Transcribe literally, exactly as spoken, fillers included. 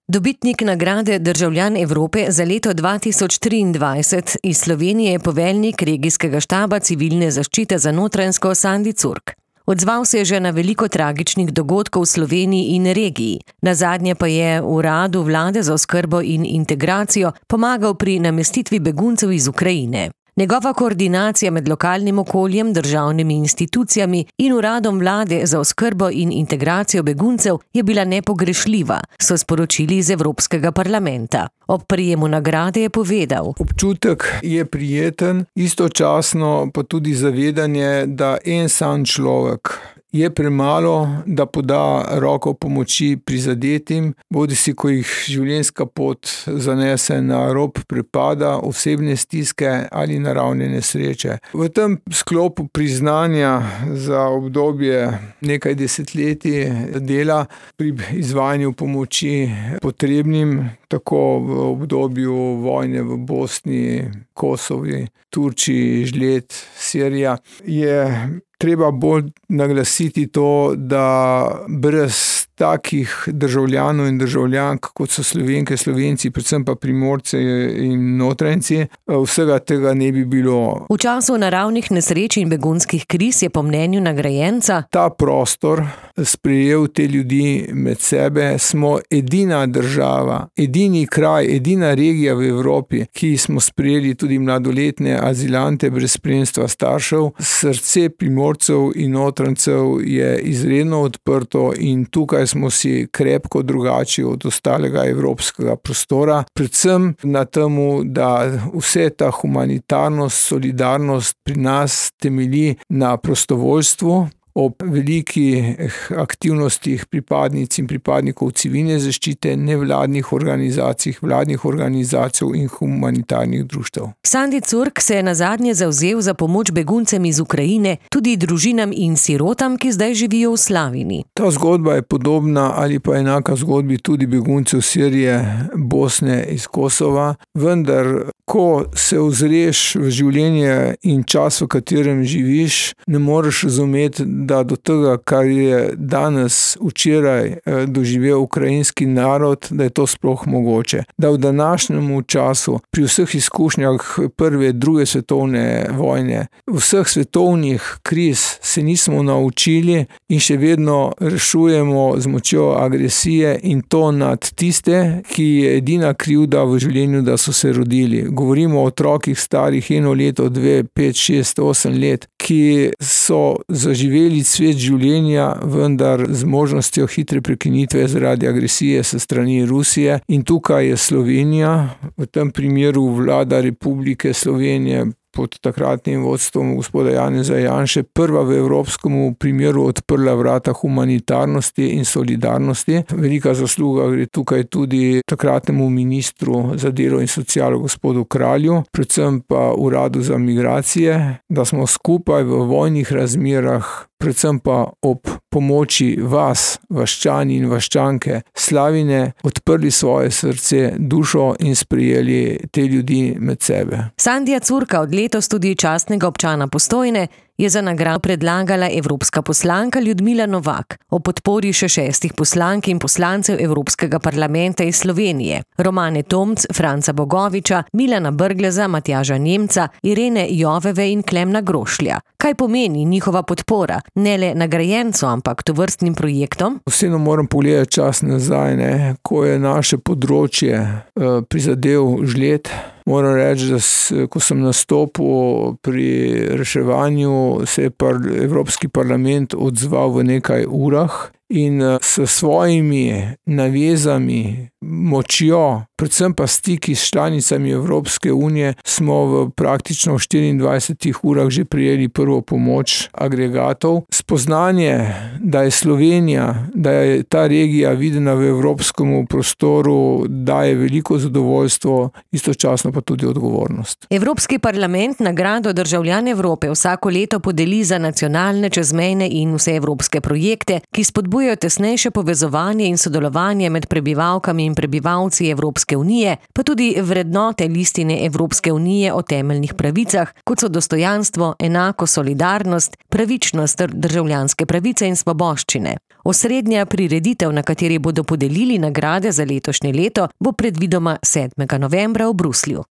Dobitnik nagrade Državljan Evrope za leto dva tisoč triindvajset iz Slovenije je poveljnik regijskega štaba civilne zaščite za Notranjsko Sandi Curk. Odzval se je že na veliko tragičnih dogodkov v Sloveniji in regiji. Nazadnje pa je uradu vlade za oskrbo in integracijo pomagal pri namestitvi beguncev iz Ukrajine. Njegova koordinacija med lokalnim okoljem, državnimi institucijami in uradom vlade za oskrbo in integracijo beguncev je bila nepogrešljiva, so sporočili iz Evropskega parlamenta. Ob prijemu nagrade je povedal: Občutek je prijeten, istočasno pa tudi zavedanje, da en sam človek je premalo, da poda roko pomoči prizadetim, bodisi ko jih življenjska pot zanese na rob prepada, osebne stiske ali naravne nesreče. V tem sklopu priznanja za obdobje nekaj desetletij dela pri izvajanju pomoči potrebnim, tako v obdobju vojne v Bosni, Kosovi, Turčiji, Žled, Sirija, je treba bolj naglasiti to, da brez takih državljanov in državljank, kot so Slovenke, Slovenci, predvsem pa Primorci in Notranjci, vsega tega ne bi bilo. V času naravnih nesreč in begunskih kriz je po mnenju nagrajenca ta prostor sprejel te ljudi med sebe. Smo edina država, edini kraj, edina regija v Evropi, ki smo sprejeli tudi mladoletne azilante brez spremstva staršev. Srce Primorcev in Notranjcev je izredno odprto in tukaj smo si krepko drugačni od ostalega evropskega prostora, predvsem na temu, da vse ta humanitarnost, solidarnost pri nas temelji na prostovoljstvu. Ob velikih aktivnostih pripadnic in pripadnikov civilne zaščite, nevladnih organizacij, vladnih organizacij in humanitarnih društev. Sandi Curk se je nazadnje zavzel za pomoč beguncem iz Ukrajine, tudi družinam in sirotam, ki zdaj živijo v Slavini. Ta zgodba je podobna ali pa enaka zgodbi tudi beguncev Sirije, Bosne, iz Kosova, vendar ko se ozreš v življenje in čas, v katerem živiš, ne moreš razumeti, da do tega, kar je danes, včeraj doživel ukrajinski narod, da je to sploh mogoče. Da v današnjem času, pri vseh izkušnjah prve, druge svetovne vojne, vseh svetovnih kriz se nismo naučili in še vedno rešujemo z močjo agresije in to nad tiste, ki je edina krivda v življenju, da so se rodili. Govorimo o otrokih starih eno leto, dve, pet, šest, osem let, ki so zaživeli svet življenja, vendar z možnostjo hitre prekinitve zaradi agresije se strani Rusije. In tukaj je Slovenija, v tem primeru vlada Republike Slovenije pod takratnim vodstvom gospoda Janeza Janše, prva v evropskem primeru odprla vrata humanitarnosti in solidarnosti. Velika zasluga gre tukaj tudi takratnemu ministru za delo in socialo gospodu Kralju, predvsem pa uradu za migracije, da smo skupaj v vojnih razmerah, predvsem pa ob pomoči vas, vaščani in vaščanke Slavine, odprli svoje srce, dušo in sprejeli te ljudi med sebe. Sandija Curka, od letos tudi častnega občana Postojne, je za nagrado predlagala evropska poslanka Ljudmila Novak, o podpori še šestih poslank in poslancev Evropskega parlamenta iz Slovenije: Romane Tomc, Franca Bogoviča, Milana Brgleza, Matjaža Nemca, Irene Joveve in Klemna Grošlja. Kaj pomeni njihova podpora, ne le nagrajencu, ampak tovrstnim projektom? Vseeno moram pogledati čas nazaj, ne, ko je naše področje uh, prizadel žled. Moram reči, da ko sem nastopil pri reševanju, se je Evropski parlament odzval v nekaj urah in s svojimi navezami, močjo, predvsem pa stiki s članicami Evropske unije, smo v praktično štiriindvajsetih urah že prijeli prvo pomoč agregatov. Spoznanje, da je Slovenija, da je ta regija videna v evropskem prostoru, daje veliko zadovoljstvo, istočasno pa tudi odgovornost. Evropski parlament nagrado Državljan Evrope vsako leto podeli za nacionalne, čezmejne in vse evropske projekte, ki spodbujajo tesnejše povezovanje in sodelovanje med prebivalkami in prebivalci Evropske unije, pa tudi vrednote listine Evropske unije o temeljnih pravicah, kot so dostojanstvo, enako solidarnost, pravičnost ter državljanske pravice in svoboščine. Osrednja prireditev, na kateri bodo podelili nagrade za letošnje leto, bo predvidoma sedmega novembra v Bruslju.